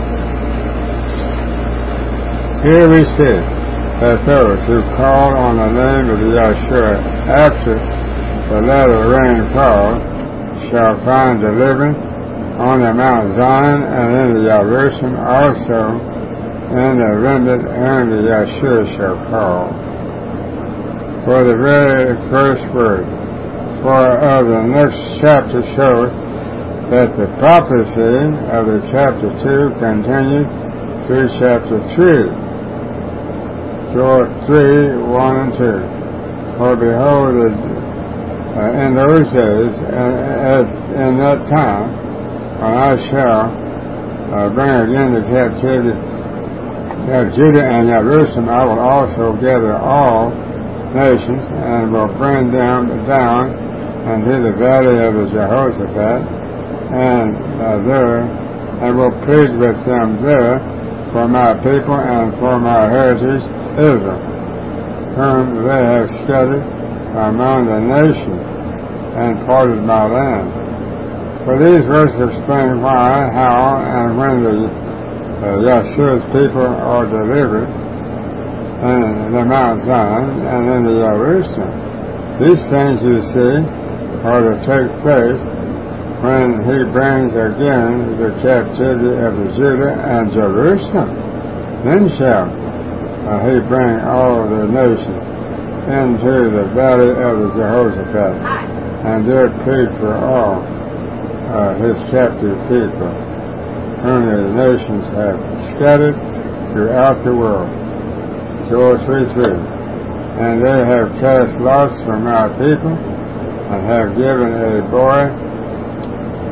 Here we see that those who call on the name of the Yeshua after the latter rain fall shall find deliverance on the Mount Zion and in the Jerusalem, also in the remnant whom the Yeshua shall call. For the very first word For of the next chapter shows that the prophecy of the chapter two continued through chapter three. Joel three, one and two. For behold, uh, in those days, and uh, in that time, when I shall uh, bring again the captivity of Judah and Jerusalem, I will also gather all nations, and will bring them down into the valley of the Jehoshaphat, and uh, there, and will plead with them there for my people and for my heritage Israel, whom they have scattered among the nations and parted my land. For these verses explain why, how, and when the uh, Yeshua's people are delivered in the Mount Zion and in the Jerusalem. These things, you see, are to take place when he brings again the captivity of the Judah and Jerusalem. Then shall uh, he bring all the nations into the valley of the Jehoshaphat, and there plead for all uh, his captive people, whom the nations have scattered throughout the world. Joel three three. And they have cast lots for my people, and have given a boy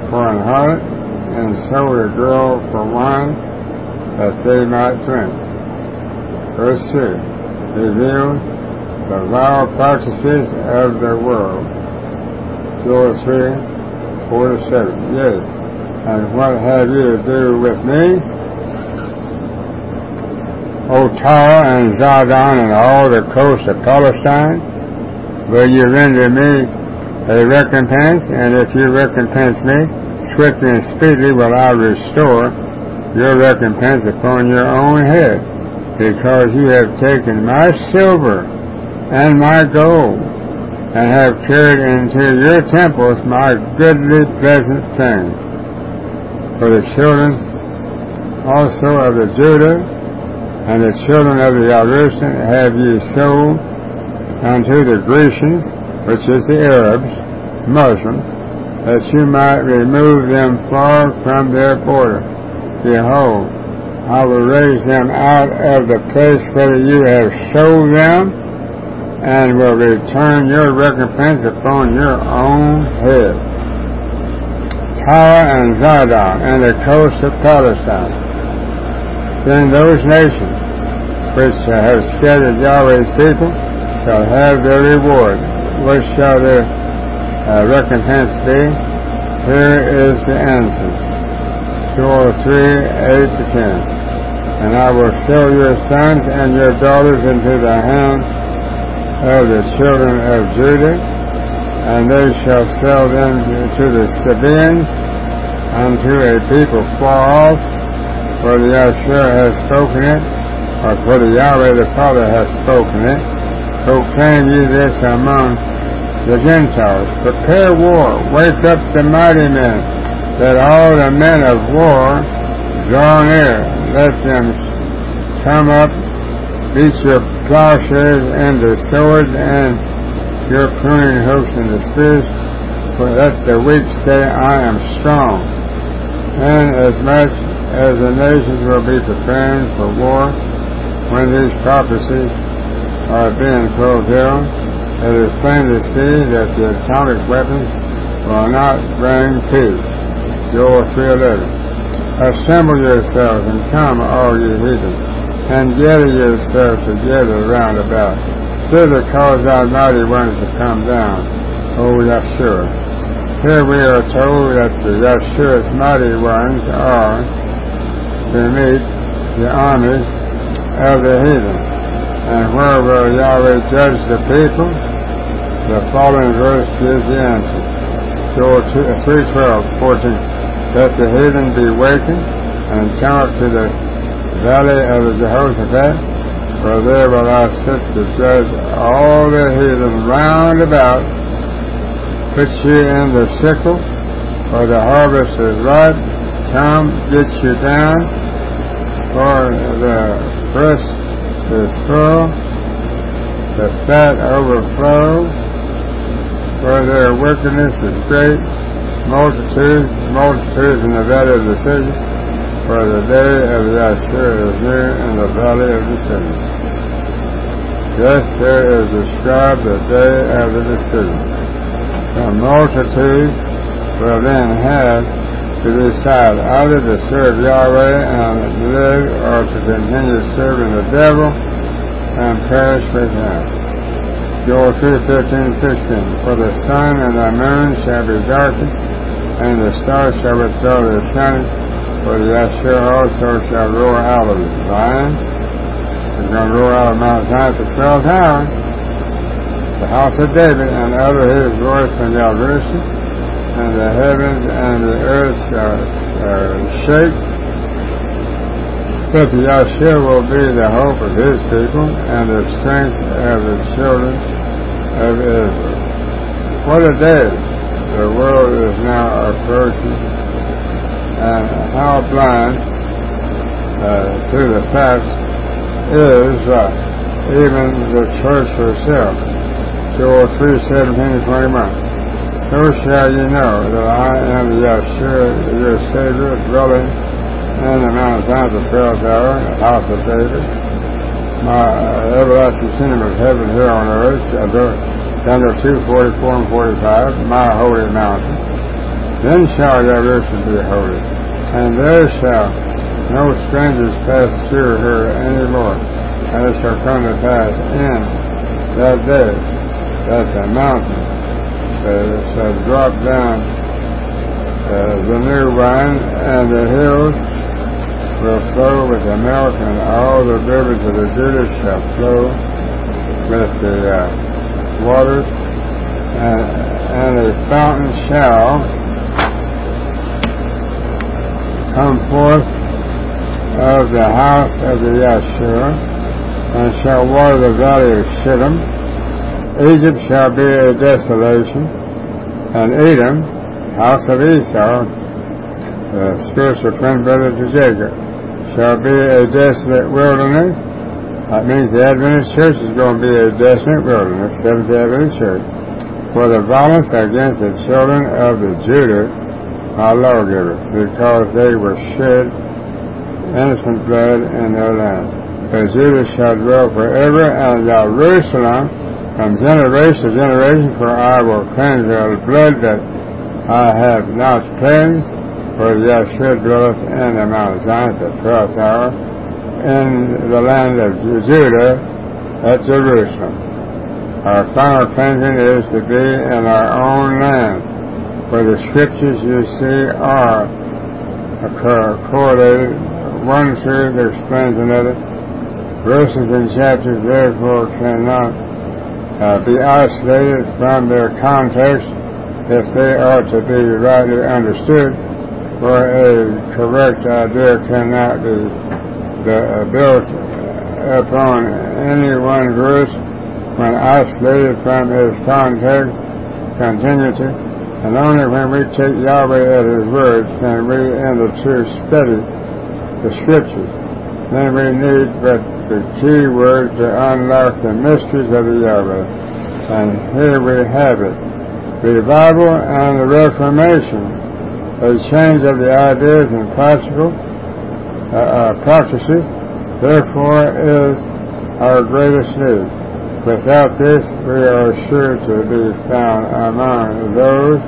for an harlot, and sold a girl for wine, that they might drink. Verse two reveals the vile practices of the world. Joel three, four to seven. Yea, and what have you to do with me, O Tyre and Zidon and all the coast of Palestine? Will you render me a recompense? And if you recompense me, swiftly and speedily will I restore your recompense upon your own head, because you have taken my silver and my gold, and have carried into your temples my goodly pleasant things. For the children also of the Judah and the children of the Jerusalem have ye sold unto the Grecians, which is the Arabs, Muslims, that you might remove them far from their border. Behold, I will raise them out of the place where you have sold them, and will return your recompense upon your own head. Tyre and Zidon and the coast of Palestine. Then those nations which have scattered Yahweh's people shall have their reward. What shall their uh, recompense be? Here is the answer. Joel three, eight to ten. And I will sell your sons and your daughters into the hand of the children of Judah, and they shall sell them to the Sabaeans, unto a people far off, for the Yahshua has spoken it, or for the Yahweh the Father has spoken it. Proclaim ye this among the Gentiles. Prepare war, wake up the mighty men, that all the men of war draw near. Let them come up, beat your plowshares into swords, and your pruning hooks into spears, for let the weak say, I am strong. And as much as the nations will be preparing for war, when these prophecies are being fulfilled, it is plain to see that the atomic weapons will not bring peace. Joel three eleven. Assemble yourselves and come, all ye heathens, and gather yourselves together round about. Thither cause thy mighty ones to come down, O Yahshua. Here we are told that the Yahshua's mighty ones are to meet the armies of the heathen. And where will Yahweh judge the people? The following verse gives the answer. Joel three twelve, fourteen. Let the heathen be wakened, and come up to the valley of the Jehoshaphat, for there will I sit to judge all the heathen round about. Put you in the sickle, for the harvest is ripe. Come, get you down, for the press is full, the fat overflows, for their wickedness is great. Multitudes, multitudes in the valley of the city, for the day of Yahshua is near in the valley of the city. Yes, there is described the day of the city. The multitude will then have to decide either to serve Yahweh and live, or to continue serving the devil and perish with him. Joel three fifteen sixteen. For the sun and the moon shall be darkened, and the stars shall withdraw their shining, for the Yahshua also shall roar out of Zion. He's going to roar out of Mount Zion at the twelfth hour, the house of David, and utter his voice from Jerusalem, and the heavens and the earth shall uh, shake. But the Yahshua will be the hope of his people, and the strength of the children of Israel. What a day the world is now approaching, and how blind uh, to the facts is uh, even the church herself. Joel three seventeen to twenty-one. So shall you know that I am the Yahshua, your Savior, dwelling in the Mount Zion, the twelfth hour, the house of David. My uh, everlasting kingdom of heaven here on earth, Daniel two forty-four and forty-five, my holy mountain. Then shall Jerusalem be holy, and there shall no strangers pass through her any more. And it shall come to pass in that day that the mountain uh, shall drop down uh, the new wine, and the hills will flow with the milk, and all the rivers of the Judah shall flow with the uh, waters, and, and a fountain shall come forth of the house of the Yeshua, and shall water the valley of Shittim. Egypt shall be a desolation, and Edom, house of Esau, the spiritual twin brother to Jacob, shall be a desolate wilderness. That means the Adventist Church is going to be a desolate wilderness, Seventh-day Adventist Church, for the violence against the children of the Judah, my lawgiver, because they were shed innocent blood in their land. But Judah shall dwell forever, and Jerusalem from generation to generation, for I will cleanse their blood that I have not cleansed, for Yeshua dwelleth in the Mount Zion at the twelfth hour, in the land of Judah at Jerusalem. Our final cleansing is to be in our own land, where the scriptures you see are correlated. One truth explains another. Verses and chapters therefore cannot uh, be isolated from their context if they are to be rightly understood, for a correct idea cannot be uh, built upon any one verse when isolated from its context, continuity, and only when we take Yahweh at His word can we in the truth study the Scriptures. Then we need but the key word to unlock the mysteries of the Yahweh. And here we have it. Revival and the Reformation, a change of the ideas and practical uh, uh, practices, therefore is our greatest need. Without this, we are sure to be found among those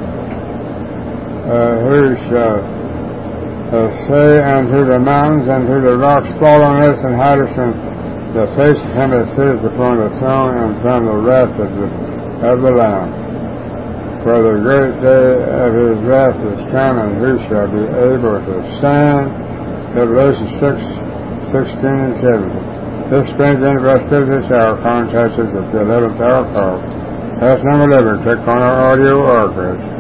uh, who shall uh, say unto the mountains and to the rocks, fall on us and hide us from the face of him that sitteth upon the throne and from the wrath of the, of the Lamb. For the great day of his wrath is come, and who shall be able to stand? Revelation six, sixteen and seventeen. This brings in verse fifty-six hour context at the eleventh hour call. That's number eleven. Click on our audio archives.